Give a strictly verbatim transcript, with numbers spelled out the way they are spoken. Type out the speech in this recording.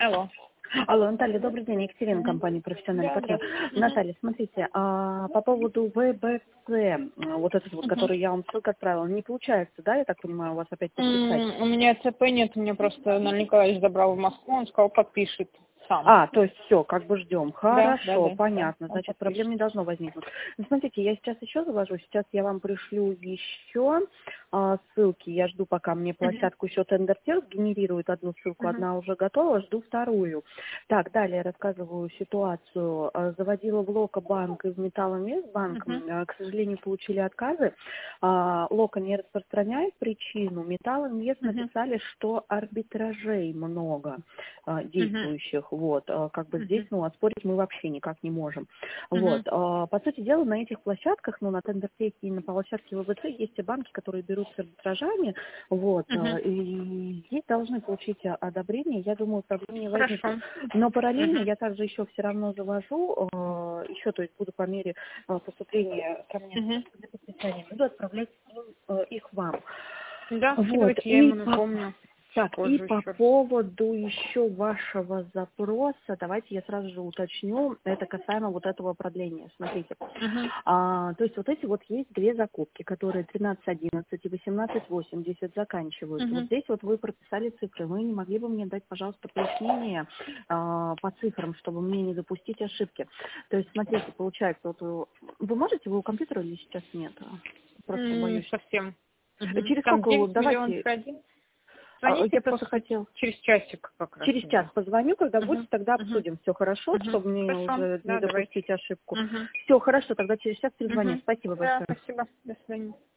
Алло. Алло, Наталья, добрый день. Екатерина, Мгм. компания «Профессиональный Да, партнер». здравствуйте. Мгм. Наталья, смотрите, а, по поводу вэ бэ цэ, вот этот вот, Мгм. который я вам ссылку отправила, не получается, да, я так понимаю, у вас опять подписать? М, У меня ЦП нет, мне просто Ноль Николаевич забрал в Москву, он сказал, подпишет сам. А, то есть все, как бы ждем. Да, да, Хорошо, да, да, понятно. он Значит, проблем подпишет. не должно возникнуть. Ну, смотрите, я сейчас еще завожу, сейчас я вам пришлю еще а, ссылки. Я жду, пока мне Мгм. площадку еще TenderTest генерирует одну ссылку, Мгм. одна уже готова, жду вторую. Так, далее рассказываю ситуацию. А, Заводила в Локобанк и в Металлинвестбанк. Мгм. М, К сожалению, получили отказы. А, Лока не распространяет причину. Металлинвест Мгм. написали, что арбитражей много а, Мгм. действующих. Вот, а, как бы здесь, Мгм. ну, оспорить мы вообще никак не можем. Вот, Мгм. а, по сути дела, на этих площадках, ну, на Тендертеке и на площадке вэ бэ цэ есть и банки, которые берут с арбитражами, вот, а, Мгм. и здесь должны получить а, одобрение, я думаю, проблем не возникнет. Хорошо. Но параллельно Мгм. я также еще все равно завожу, а, еще, то есть буду по мере а, поступления ко мне Мгм. за подписанием, буду отправлять им, а, их вам. Да, Вот, скидывайте, я и ему по, напомню так, и позже по еще раз. поводу еще вашего запроса, давайте я сразу же уточню, это касаемо вот этого продления. Смотрите, Мгм. а, то есть вот эти вот есть две закупки, которые тринадцать одиннадцать и восемнадцать восемьдесят заканчиваются. Вот Мгм. здесь вот вы прописали цифры. Вы не могли бы мне дать, пожалуйста, пояснение а, по цифрам, чтобы мне не допустить ошибки? То есть, смотрите, получается, вот вы, вы можете, вы у компьютера или сейчас нет? Просто М, Не боюсь. совсем. Мгм. Через Там сколько, девять миллионов давайте, один. а, Звоните я просто после, хотела. через часик как раз Через час мне. позвоню, когда будете, Мгм. тогда Мгм. обсудим. Все хорошо, Мгм. чтобы мне Хорошо. уже не Да, давайте. допустить ошибку. Мгм. Все хорошо, тогда через час перезвоню. Мгм. Спасибо Да, большое. спасибо. До свидания.